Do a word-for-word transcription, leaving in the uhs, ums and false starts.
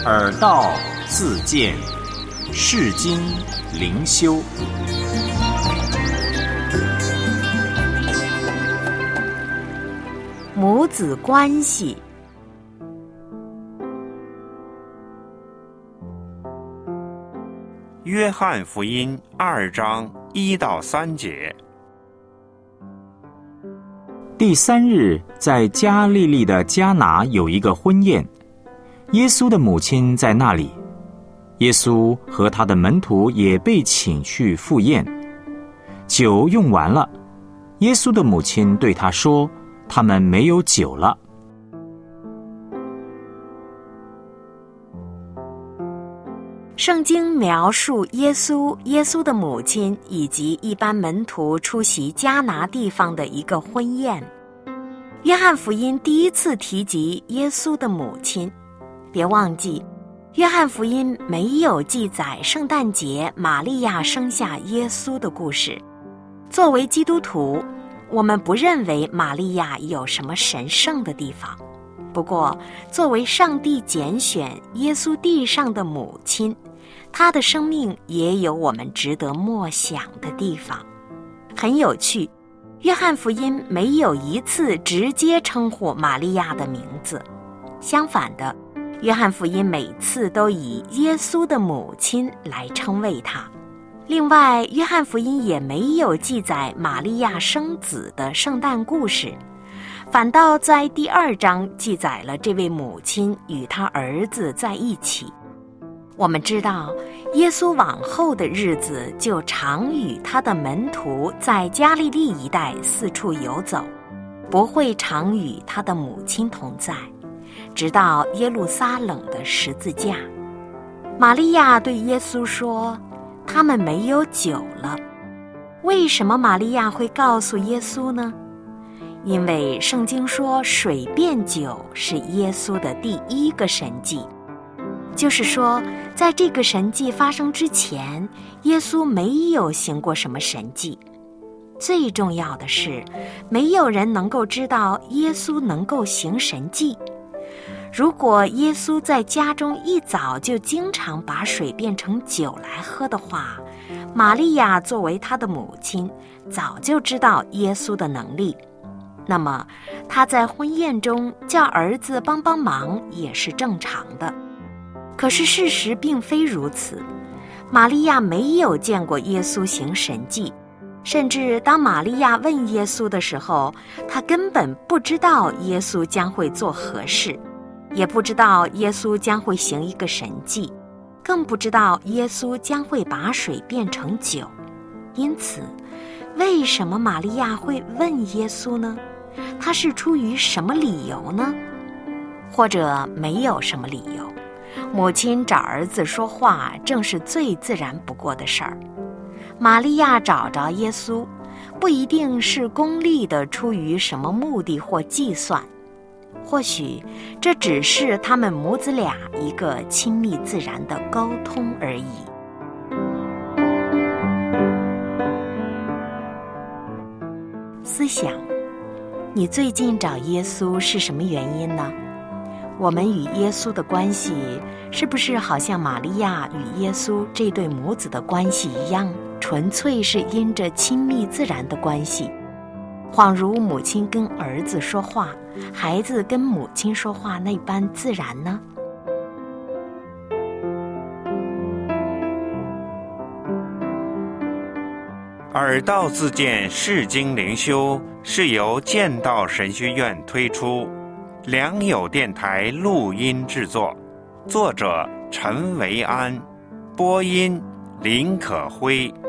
耳道自见，世经灵修。 母子关系。 约翰福音二章一到三节。 第三日，在加利利的迦拿有一个婚宴，耶稣的母亲在那里，耶稣和他的门徒也被请去赴宴。酒用完了，耶稣的母亲对他说：“他们没有酒了。” 圣经描述耶稣、耶稣的母亲以及一般门徒出席迦拿地方的一个婚宴。约翰福音第一次提及耶稣的母亲。别忘记，约翰福音没有记载圣诞节玛利亚生下耶稣的故事。作为基督徒，我们不认为玛利亚有什么神圣的地方。不过，作为上帝拣选耶稣地上的母亲，她的生命也有我们值得默想的地方。很有趣，约翰福音没有一次直接称呼玛利亚的名字，相反的，约翰福音每次都以耶稣的母亲来称谓她。另外，约翰福音也没有记载玛利亚生子的圣诞故事，反倒在第二章记载了这位母亲与她儿子在一起。我们知道，耶稣往后的日子就常与他的门徒在加利利一带四处游走，不会常与他的母亲同在，直到耶路撒冷的十字架。玛利亚对耶稣说：“他们没有酒了。”为什么玛利亚会告诉耶稣呢？因为圣经说水变酒是耶稣的第一个神迹，就是说，在这个神迹发生之前，耶稣没有行过什么神迹。最重要的是，没有人能够知道耶稣能够行神迹。如果耶稣在家中一早就经常把水变成酒来喝的话，玛利亚作为他的母亲，早就知道耶稣的能力。那么，他在婚宴中叫儿子帮帮忙也是正常的。可是事实并非如此，玛利亚没有见过耶稣行神迹，甚至当玛利亚问耶稣的时候，他根本不知道耶稣将会做何事，也不知道耶稣将会行一个神迹，更不知道耶稣将会把水变成酒。因此，为什么玛利亚会问耶稣呢？他是出于什么理由呢？或者没有什么理由？母亲找儿子说话，正是最自然不过的事儿。玛利亚找着耶稣，不一定是功利的出于什么目的或计算，或许这只是他们母子俩一个亲密自然的沟通而已。思想，你最近找耶稣是什么原因呢？我们与耶稣的关系是不是好像玛利亚与耶稣这对母子的关系一样，纯粹是因着亲密自然的关系，恍如母亲跟儿子说话，孩子跟母亲说话那般自然呢？ 耳道自见世经灵修是由剑道神学院推出，良友电台录音制作，作者陈维安，播音林可辉。